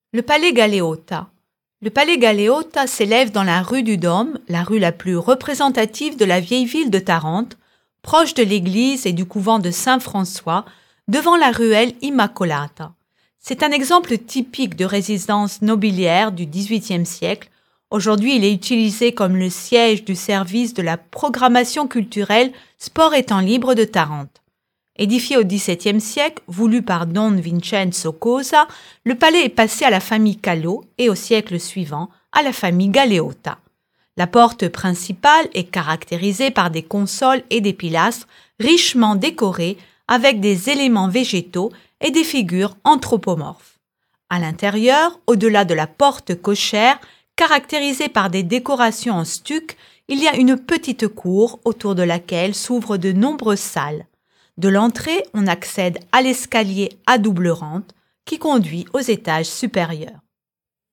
Le palais Galeota. Le palais Galeota s'élève dans la rue du Dôme, la rue la plus représentative de la vieille ville de Tarente, proche de l'église et du couvent de Saint-François, devant la ruelle Immacolata. C'est un exemple typique de résidence nobiliaire du XVIIIe siècle. Aujourd'hui, il est utilisé comme le siège du service de la programmation culturelle Sport et Temps Libre de Tarente. Édifié au XVIIe siècle, voulu par Don Vincenzo Cosa, le palais est passé à la famille Callot et au siècle suivant à la famille Galeota. La porte principale est caractérisée par des consoles et des pilastres richement décorés avec des éléments végétaux et des figures anthropomorphes. À l'intérieur, au-delà de la porte cochère, caractérisée par des décorations en stuc, il y a une petite cour autour de laquelle s'ouvrent de nombreuses salles. De l'entrée, on accède à l'escalier à double rampe qui conduit aux étages supérieurs.